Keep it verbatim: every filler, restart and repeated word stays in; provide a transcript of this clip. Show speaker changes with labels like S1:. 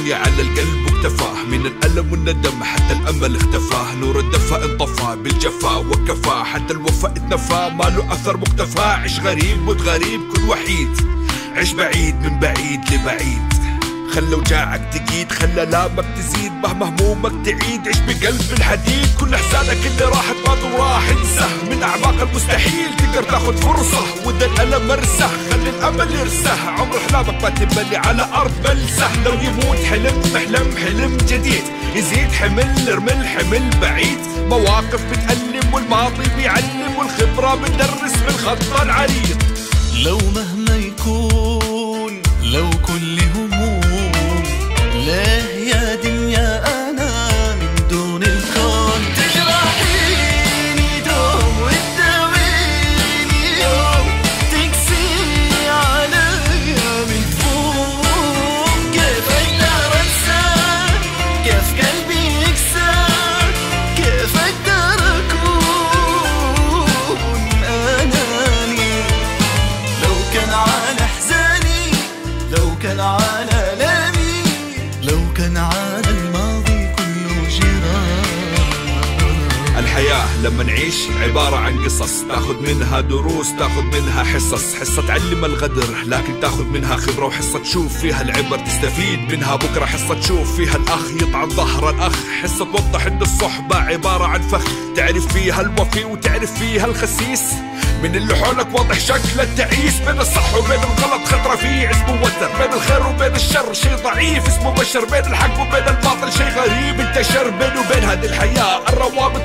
S1: الدنيا على القلب واكتفاه، من الألم والندم حتى الأمل اختفاه، نور الدفا انطفى بالجفا وكفاه، حتى الوفاء اتنفى ما له أثر مختفى. عش غريب موت غريب كن وحيد، عش بعيد من بعيد لبعيد، خلى وجاعك تقيد خلى لامك تزيد، مهما همومك تعيد عش بقلب الحديد. كل احزانك اللي راحت مات وراح انسى، من اعماق المستحيل تقدر تاخد فرصة، وده الألم مرسى خلي الأمل يرسى، عمر احلامك ما تبني على أرض بلسة. لو يموت حلم احلم حلم جديد، يزيد حمل ارمي الحمل بعيد، مواقف بتألم والماضي بيعلم، والخبرة بتدرس بالخط العريض.
S2: لو مهما يكون لو كل هموم، ليه يا دنيا أنا من دون الكون تجرحيني دوم وتداويني يوم، تقسي عليا من فوق، كيف أقدر أنساك كيف قلبي يكسر، كيف أقدر أكون أناني، لو كان على أحزاني لو كان على ألامي، لو كان على الماضي كله جراح.
S1: الحياة لما نعيش عبارة عن قصص، تاخد منها دروس تاخد منها حصص، حصة تعلم الغدر لكن تاخد منها خبرة، وحصة تشوف فيها العبر تستفيد منها بكرة، حصة تشوف فيها الأخ يطعن ظهر الأخ، حصة توضح إن الصحبة عبارة عن فخ، تعرف فيها الوفي وتعرف فيها الخسيس، من اللي حولك واضح شكل التعيس، بين الصح وبين الغلط خط رفيع اسمه وتر، بين الخير وبين الشر شيء ضعيف اسمه بشر، بين الحق وبين الباطل شيء غريب انتشر، بين وبين هذه الحياة الروابط